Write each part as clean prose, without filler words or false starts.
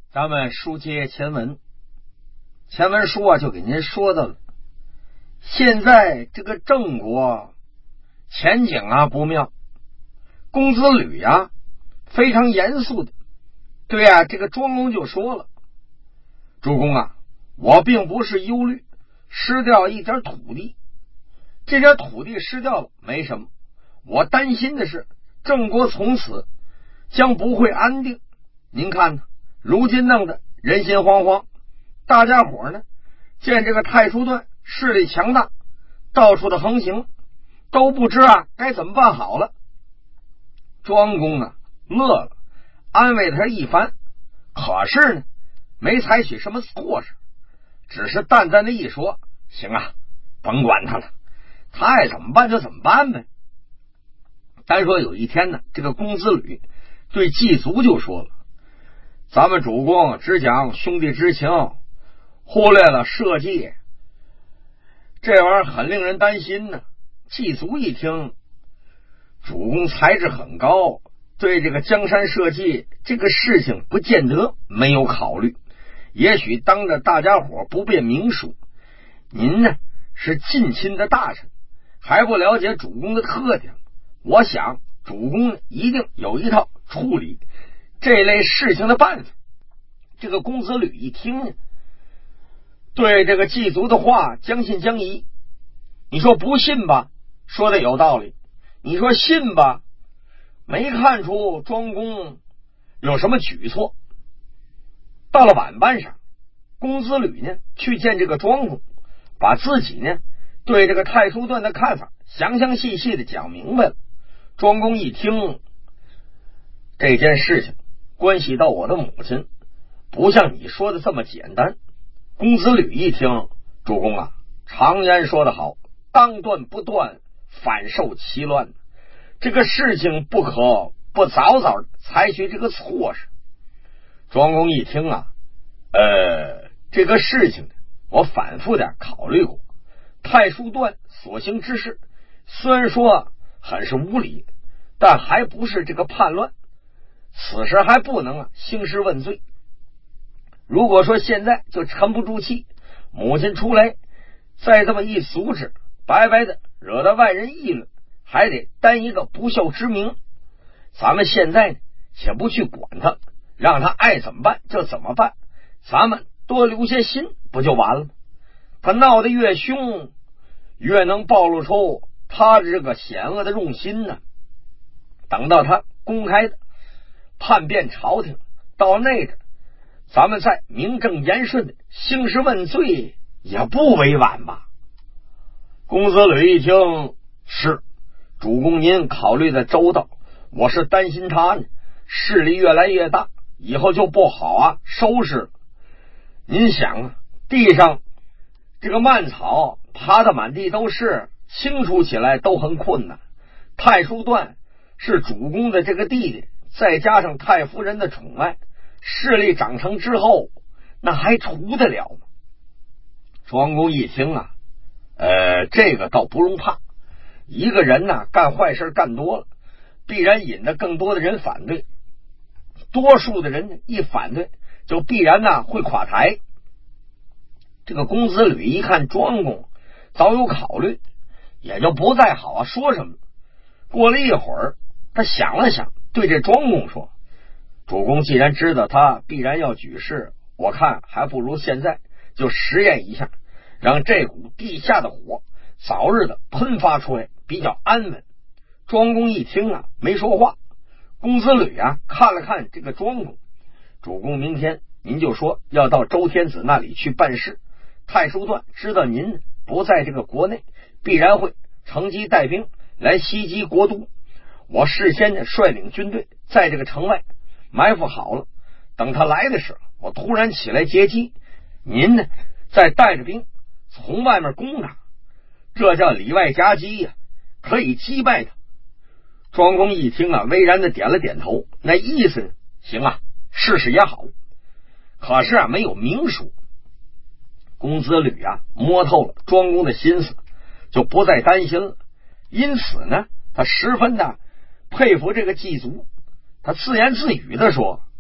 咱们书接前文，前文书就给您说到了，现在这个郑国前景不妙，公子吕非常严肃的对这个庄公就说了，主公我并不是忧虑失掉一点土地，这点土地失掉了没什么，我担心的是郑国从此将不会安定。您看呢，如今弄得人心惶惶，大家伙呢见这个太叔段势力强大，到处的横行，都不知该怎么办好了。庄公乐了，安慰他一番，可是呢没采取什么措施，只是淡淡的一说，行甭管他了，他爱怎么办就怎么办呗。单说有一天呢，这个公子吕对祭卒就说了，咱们主公只讲兄弟之情，忽略了社稷，这玩意儿很令人担心呢。祭卒一听，主公才智很高，对这个江山社稷这个事情不见得没有考虑，也许当着大家伙不便明说，您呢是近亲的大臣，还不了解主公的特点，我想主公一定有一套处理这类事情的办法。这个公子吕一听呢，对这个祭卒的话将信将疑，你说不信吧，说的有道理，你说信吧，没看出庄公有什么举措。到了晚班上，公子吕呢去见这个庄公，把自己呢对这个太叔段的看法详详细细的讲明白了。庄公一听，这件事情关系到我的母亲，不像你说的这么简单。公子吕一听，主公常言说得好，当断不断，反受其乱，这个事情不可不早早采取这个措施。庄公一听这个事情我反复的考虑过，太叔段所行之事虽然说很是无理，但还不是这个叛乱，此时还不能兴师问罪。如果说现在就沉不住气，母亲出来再这么一阻止，白白的惹得外人议论，还得担一个不孝之名。咱们现在呢且不去管他，让他爱怎么办就怎么办，咱们多留些心不就完了吗？他闹得越凶，越能暴露出他这个险恶的用心呢。等到他公开的叛变朝廷，到那个咱们再名正言顺的兴师问罪也不为晚吧。公子吕一听，是主公您考虑的周到，我是担心他呢势力越来越大，以后就不好收拾。您想地上这个蔓草爬得满地都是，清除起来都很困难。太叔段是主公的这个弟弟，再加上太夫人的宠爱，势力长成之后，那还除得了吗？庄公一听这个倒不用怕，一个人干坏事干多了，必然引得更多的人反对，多数的人一反对，就必然会垮台。这个公子吕一看庄公早有考虑，也就不再好说什么了。过了一会儿，他想了想，对这庄公说，主公既然知道他必然要举事，我看还不如现在就实验一下，让这股地下的火早日的喷发出来，比较安稳。庄公一听没说话。公子吕看了看这个庄公，主公明天您就说要到周天子那里去办事，太叔段知道您不在这个国内，必然会乘机带兵来袭击国都，我事先率领军队在这个城外埋伏好了，等他来的时候，我突然起来截击，您呢再带着兵从外面攻他，这叫里外夹击可以击败他。庄公一听巍然的点了点头，那意思呢，行试试也好，可是没有明说。公子吕摸透了庄公的心思，就不再担心了，因此呢他十分的佩服这个祭卒，他自言自语的说，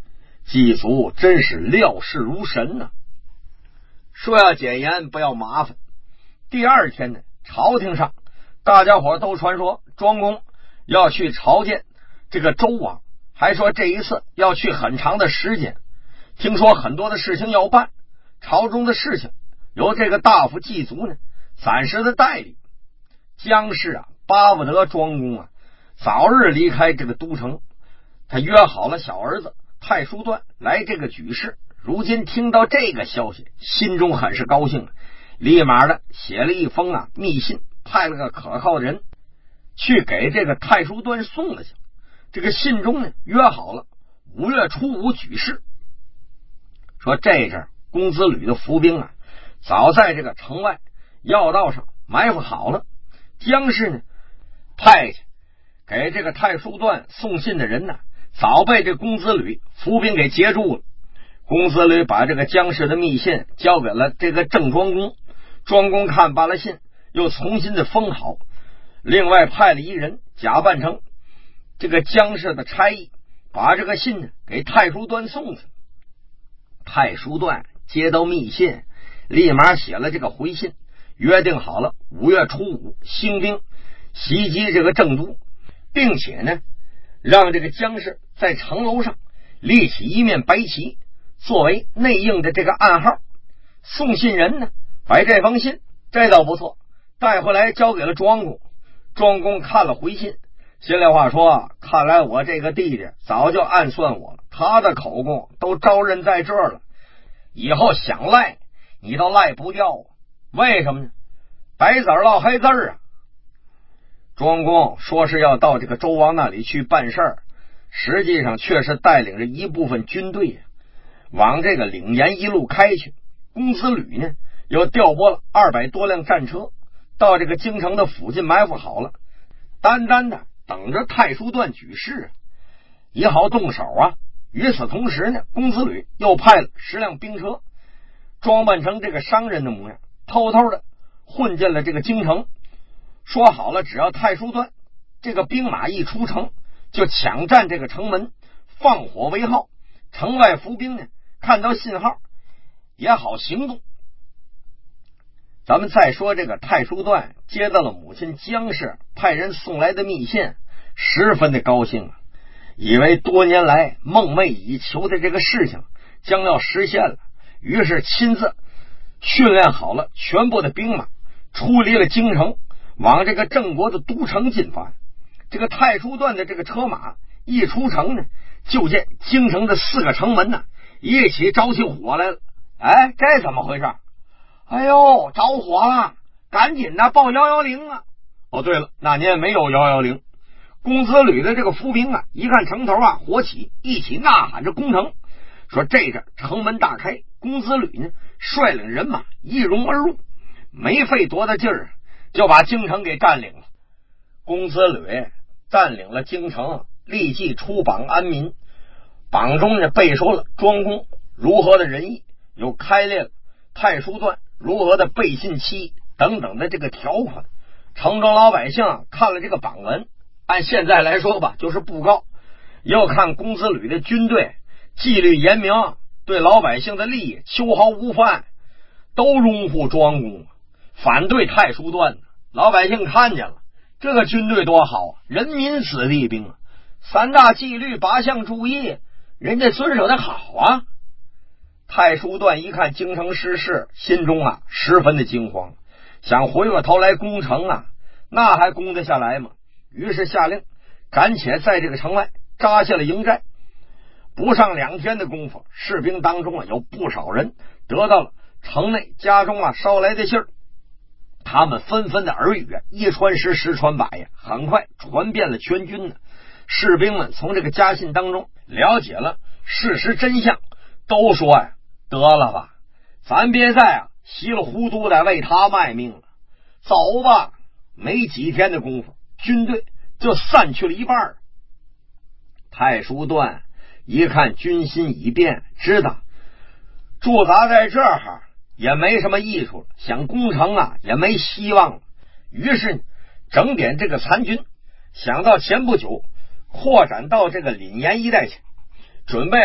祭祖真是料事如神呐，说要检验不要麻烦。第二天呢，朝廷上大家伙都传说庄公要去朝见这个周王，还说这一次要去很长的时间，听说很多的事情要办，朝中的事情由这个大夫祭祖呢暂时的代理。姜氏啊巴不得庄公啊早日离开这个都城，他约好了小儿子太叔段来这个举事。如今听到这个消息，心中很是高兴，立马的写了一封密信，派了个可靠的人去给这个太叔段送了去。这个信中呢约好了5月初5举事，说这阵公子吕的伏兵早在这个城外要道上埋伏好了。姜氏呢派去给这个太叔段送信的人早被这公子吕伏兵给截住了。公子吕把这个姜氏的密信交给了这个郑庄公，庄公看罢了信，又重新的封好，另外派了一人假扮成这个姜氏的差役，把这个信给太叔段送去。太叔段接到密信，立马写了这个回信，约定好了5月初5兴兵袭击这个郑都，并且呢让这个姜氏在城楼上立起一面白旗，作为内应的这个暗号。送信人呢把这封信，这倒不错，带回来交给了庄公。庄公看了回信，心里话说，看来我这个弟弟早就暗算我了，他的口供都招认在这儿了，以后想赖你都赖不掉啊。为什么呢？白子烙黑字啊。庄公说是要到这个周王那里去办事儿，实际上却是带领着一部分军队往这个岭沿一路开去。公子吕呢又调拨了200多辆战车到这个京城的附近埋伏好了，单单的等着太叔段举事也好动手啊。与此同时呢，公子吕又派了10辆兵车，装扮成这个商人的模样，偷偷的混进了这个京城。说好了，只要太叔段这个兵马一出城，就抢占这个城门，放火为号。城外伏兵呢看到信号也好行动。咱们再说这个太叔段接到了母亲姜氏派人送来的密信，十分的高兴以为多年来梦寐以求的这个事情将要实现了，于是亲自训练好了全部的兵马，出离了京城，往这个郑国的都城进发。这个太叔段的这个车马一出城呢，就见京城的4个城门一起着起火来了。哎，这怎么回事？哎呦，着火了，赶紧报110啊。哦对了，那年没有110。公子吕的这个伏兵一看城头火起，一起呐喊着攻城。说这阵城门大开，公子吕呢率领人马一拥而入，没费多大劲儿就把京城给占领了。公子吕占领了京城，立即出榜安民，榜中呢背说了庄公如何的仁义，又开列了太叔段如何的背信弃义等等的这个条款。城中老百姓看了这个榜文，按现在来说吧，就是布告。又看公子吕的军队纪律严明，对老百姓的利益秋毫无犯，都拥护庄公，反对太叔段。老百姓看见了这个军队多好人民子弟兵3大纪律8项注意，人家遵守的好啊。太叔段一看京城失势，心中十分的惊慌，想回过头来攻城那还攻得下来吗？于是下令赶且在这个城外扎下了营寨。不上2天的功夫，士兵当中有不少人得到了城内家中捎来的信儿，他们纷纷的耳语一传十，十传百很快传遍了全军士兵们从这个家信当中了解了事实真相，都说得了吧，咱别再稀里糊涂的为他卖命了，走吧。没几天的功夫，军队就散去了一半。太叔段一看军心已变，知道驻扎在这儿也没什么益处了，想攻城也没希望了。于是整点这个残军，想到前不久扩展到这个廪岩一带去，准备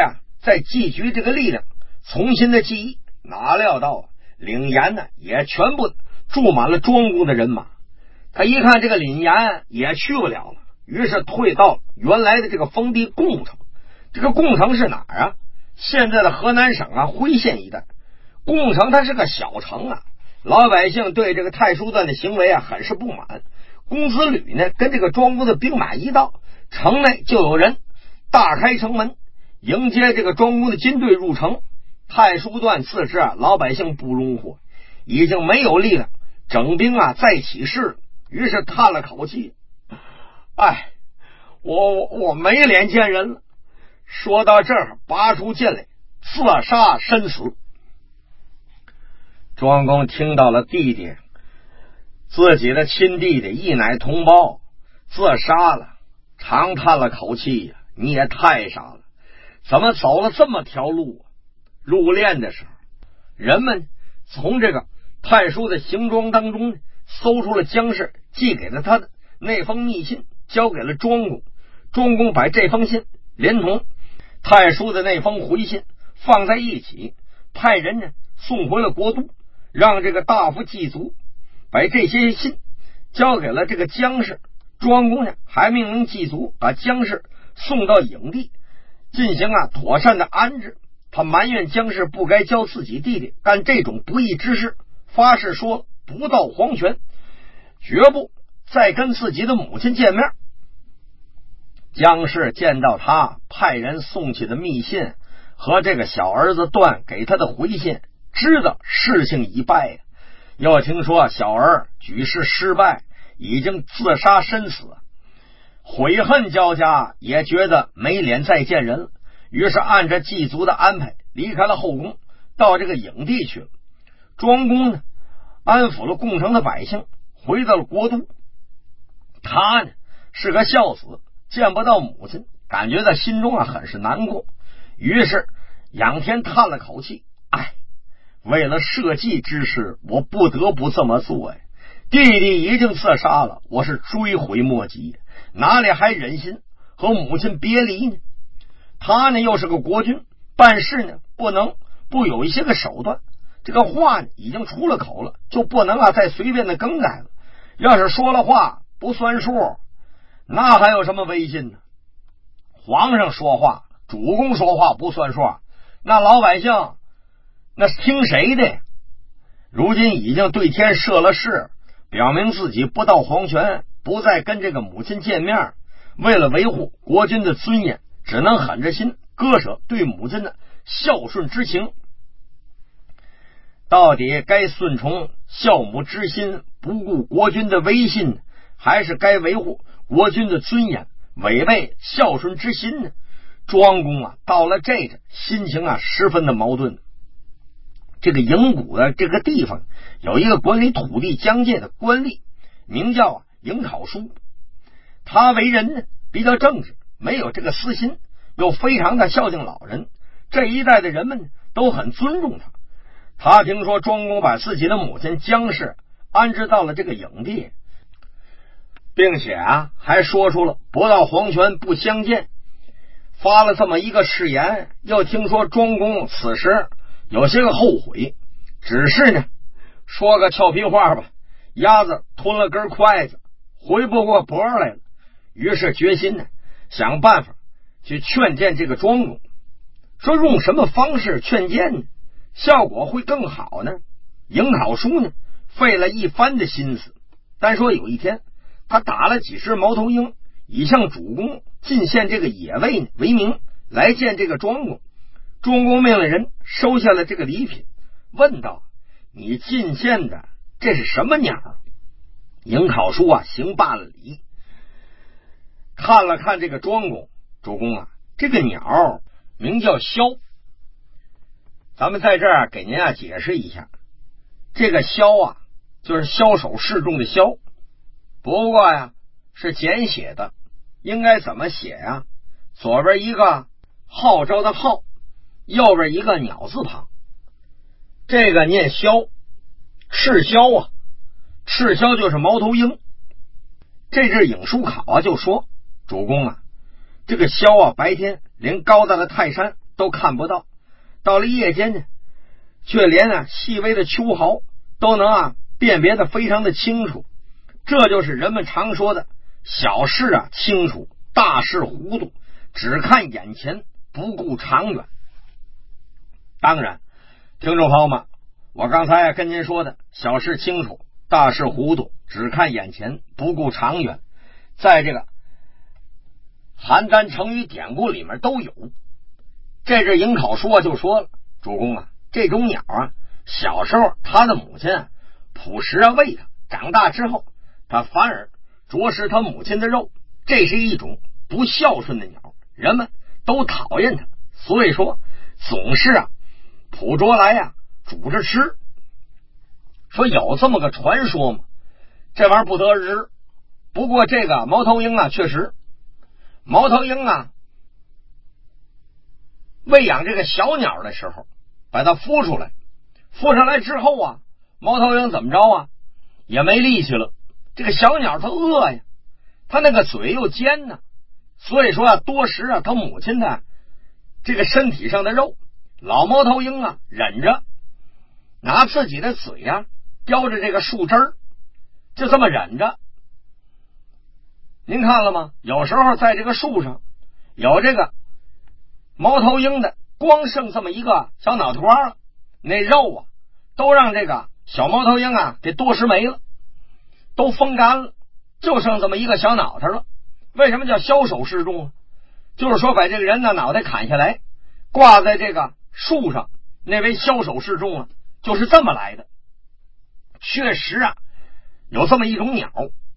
再聚集这个力量，重新的记忆。哪料到领盐呢也全部住满了庄公的人马。他一看这个领盐也去不了了，于是退到原来的这个封地贡城。这个贡城是哪儿啊？现在的河南省啊辉县一带。贡城它是个小城啊，老百姓对这个太叔段的行为啊很是不满。公子吕呢跟这个庄公的兵马一到，城内就有人大开城门迎接这个庄公的军队入城。太叔段自知啊老百姓不容获，已经没有力量整兵啊再起事了，于是叹了口气，哎，我没脸见人了。说到这儿，拔出剑来自杀身死。庄公听到了弟弟自己的亲弟弟一奶同胞自杀了，长叹了口气呀，你也太傻了，怎么走了这么条路啊？入殓的时候，人们从这个太叔的行装当中搜出了姜氏寄给了他的那封密信，交给了庄公。庄公把这封信连同太叔的那封回信放在一起，派人呢送回了国都，让这个大夫祭祖把这些信交给了这个姜氏。庄公呢还命令祭祖把姜氏送到营地进行妥善的安置。他埋怨姜氏不该教自己弟弟干这种不义之事，发誓说不到黄泉绝不再跟自己的母亲见面。姜氏见到他派人送去的密信和这个小儿子段给他的回信，知道事情已败，又听说小儿举事失败，已经自杀身死，悔恨交加，也觉得没脸再见人了，于是按照祭祖的安排离开了后宫，到这个营地去了。庄公呢安抚了贡城的百姓，回到了国都。他呢是个孝子，见不到母亲，感觉到心中很是难过，于是仰天叹了口气，哎，为了社稷之事，我不得不这么做呀。弟弟已经自杀了，我是追悔莫及，哪里还忍心和母亲别离呢？他呢又是个国君，办事呢不能不有一些个手段。这个话呢已经出了口了，就不能再随便的更改了。要是说了话不算数，那还有什么威信呢？皇上说话，主公说话不算数，那老百姓那是听谁的呀？如今已经对天设了誓，表明自己不到黄泉，不再跟这个母亲见面，为了维护国君的尊严，只能狠着心割舍对母亲的孝顺之情。到底该顺从孝母之心，不顾国君的威信，还是该维护国君的尊严，违背孝顺之心呢？庄公到了这个心情十分的矛盾。这个营谷的这个地方有一个管理土地疆界的官吏，名叫营考叔。他为人呢比较正直，没有这个私心，又非常的孝敬老人，这一代的人们都很尊重他。他听说庄公把自己的母亲姜氏安置到了这个营地，并且还说出了不到黄泉不相见，发了这么一个誓言。又听说庄公此时有些个后悔，只是呢说个俏皮话吧，鸭子吞了根筷子回不过脖来了，于是决心呢想办法去劝谏这个庄公，说用什么方式劝谏呢效果会更好呢？营考叔呢费了一番的心思，但说有一天他打了几只猫头鹰，以向主公进献这个野味为名来见这个庄公。庄公命令人收下了这个礼品，问道：你进献的这是什么鸟？营考叔行罢了礼，看了看这个庄公，主公这个鸟名叫枭。咱们在这儿给您解释一下，这个枭就是枭首示众的枭，不过是简写的，应该怎么写呀？左边一个号召的号，右边一个鸟字旁，这个念枭。赤枭赤枭就是猫头鹰。这只颍书考就说，主公这个枭白天连高大的泰山都看不到，到了夜间呢，却连细微的秋毫都能辨别的非常的清楚。这就是人们常说的小事清楚，大事糊涂，只看眼前，不顾长远。当然，听众朋友们，我刚才跟您说的小事清楚，大事糊涂，只看眼前，不顾长远，在这个邯郸成语典故里面都有。这只颍考叔就说了，主公这种鸟小时候他的母亲朴实喂他，长大之后他反而啄食他母亲的肉，这是一种不孝顺的鸟，人们都讨厌他，所以说总是捕捉来煮着吃。说有这么个传说吗？这玩意儿不得而知。不过这个猫头鹰确实，猫头鹰喂养这个小鸟的时候，把它孵出来，孵出来之后猫头鹰怎么着也没力气了。这个小鸟它饿呀，它那个嘴又尖呢，所以说多食它母亲的这个身体上的肉。老猫头鹰忍着，拿自己的嘴叼着这个树枝儿，就这么忍着。您看了吗？有时候在这个树上有这个猫头鹰的光剩这么一个小脑团了，那肉都让这个小猫头鹰给剁食没了，都风干了，就剩这么一个小脑袋了。为什么叫枭首示众？就是说把这个人的脑袋砍下来，挂在这个树上，那为枭首示众了，就是这么来的。确实有这么一种鸟。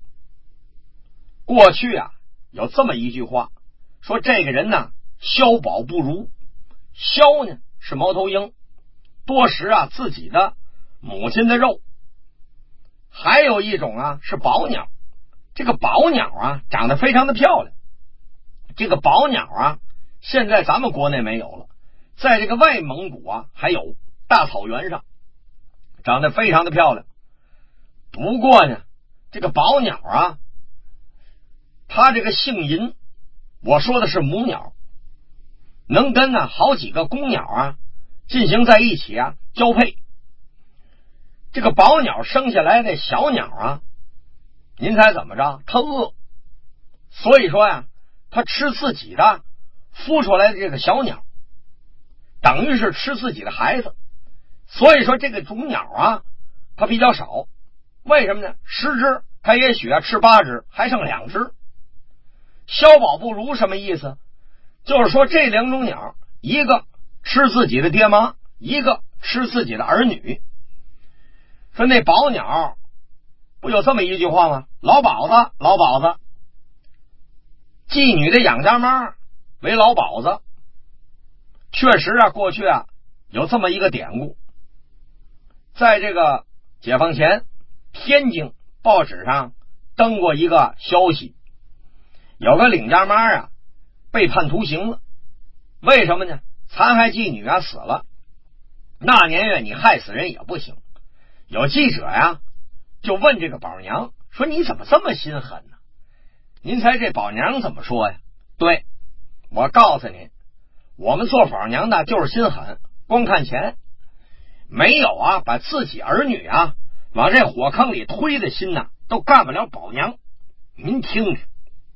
过去有这么一句话，说这个人枭宝不如。枭呢是猫头鹰，多食自己的母亲的肉。还有一种是宝鸟，这个宝鸟长得非常的漂亮。这个宝鸟现在咱们国内没有了，在这个外蒙古还有大草原上，长得非常的漂亮。不过呢，这个宝鸟它这个姓银，我说的是母鸟，能跟好几个公鸟进行在一起交配。这个宝鸟生下来的小鸟您猜怎么着？它饿，所以说它吃自己的孵出来的这个小鸟，等于是吃自己的孩子。所以说这个种鸟它比较少。为什么呢？10只它也许吃8只，还剩2只。枭宝不如什么意思？就是说这两种鸟，一个吃自己的爹妈，一个吃自己的儿女。说那宝鸟不有这么一句话吗？老鸨子，老鸨子，妓女的养家妈为老鸨子。确实过去有这么一个典故。在这个解放前，天津报纸上登过一个消息，有个领家妈被判徒刑了。为什么呢？残害妓女死了，那年月你害死人也不行。有记者就问这个宝娘说，你怎么这么心狠呢？您猜这宝娘怎么说呀？对，我告诉您，我们做宝娘的就是心狠，光看钱，没有把自己儿女往这火坑里推的心都干不了宝娘。您听着。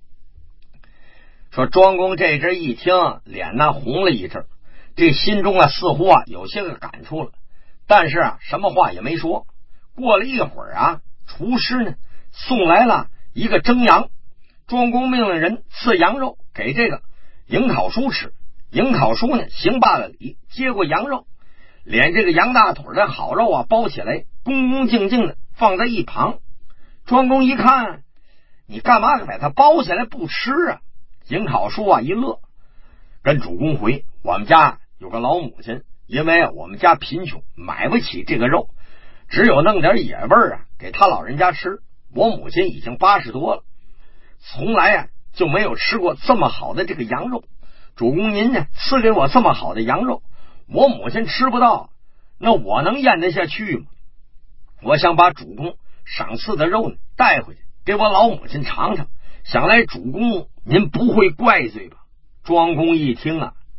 说庄公这阵一听，脸红了一阵，这心中似乎有些个感触了，但是什么话也没说。过了一会儿厨师呢送来了一个蒸羊，庄公命令人赐羊肉给这个颍考叔吃。颍考叔呢行罢了礼，接过羊肉，连这个羊大腿的好肉包起来，恭恭敬敬的放在一旁。庄公一看，你干嘛把它包起来不吃颍考叔一乐，跟主公回，我们家有个老母亲，因为我们家贫穷，买不起这个肉，只有弄点野味给他老人家吃。我母亲已经80多了，从来就没有吃过这么好的这个羊肉。主公您呢赐给我这么好的羊肉，我母亲吃不到，那我能咽得下去吗？我想把主公赏赐的肉呢带回去，给我老母亲尝尝，想来主公您不会怪罪吧？庄公一听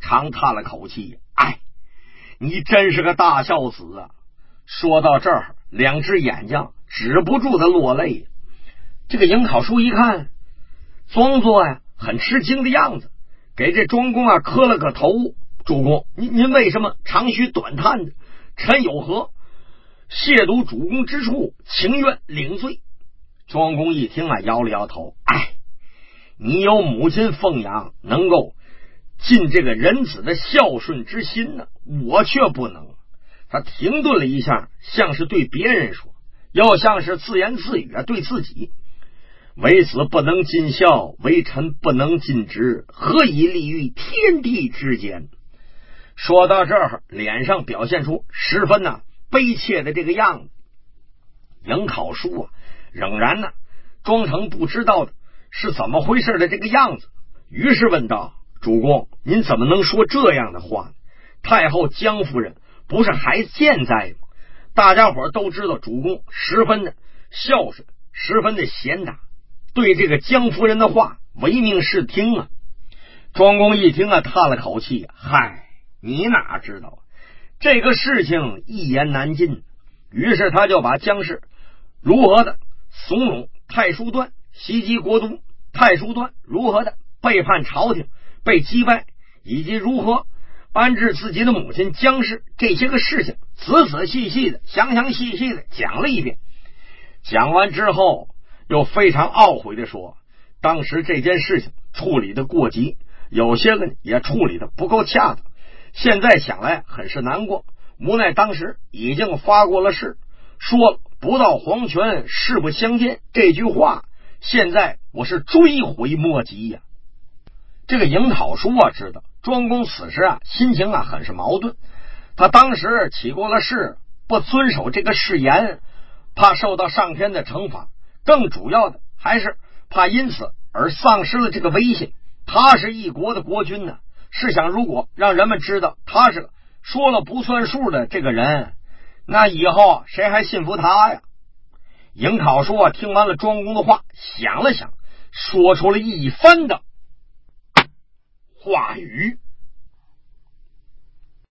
长叹了口气，哎，你真是个大孝子啊！说到这儿，两只眼睛止不住的落泪。这个迎考叔一看，装作呀很吃惊的样子，给这庄公啊磕了个头。主公，您为什么长吁短叹的？臣有何亵渎主公之处，情愿领罪。庄公一听啊，摇了摇头，哎，你有母亲奉养，能够尽这个人子的孝顺之心呢，我却不能。他停顿了一下，像是对别人说，又像是自言自语对自己。为子不能尽孝，为臣不能尽职，何以立于天地之间？说到这儿，脸上表现出十分悲切的这个样子。迎考叔啊，仍然装成不知道的是怎么回事的这个样子，于是问道：主公，您怎么能说这样的话呢？太后江夫人不是还健在吗？大家伙都知道主公十分的孝顺，十分的贤达，对这个江夫人的话唯命是听啊。庄公一听叹了口气，嗨，你哪知道这个事情一言难尽。于是他就把江氏如何的怂恿太叔段袭击国都，太叔段如何的背叛朝廷被击败，以及如何安置自己的母亲江氏，这些个事情仔仔细细的详详细细的讲了一遍。讲完之后又非常懊悔的说，当时这件事情处理的过急，有些个也处理的不够恰当，现在想来很是难过，无奈当时已经发过了誓，说了不到黄泉誓不相见这句话，现在我是追悔莫及呀。这个迎考叔知道庄公此时心情很是矛盾，他当时起过了誓，不遵守这个誓言，怕受到上天的惩罚，更主要的还是怕因此而丧失了这个威信。他是一国的国君呢，试想如果让人们知道他是说了不算数的这个人，那以后谁还信服他呀？迎考叔听完了庄公的话，想了想，说出了一番的话语。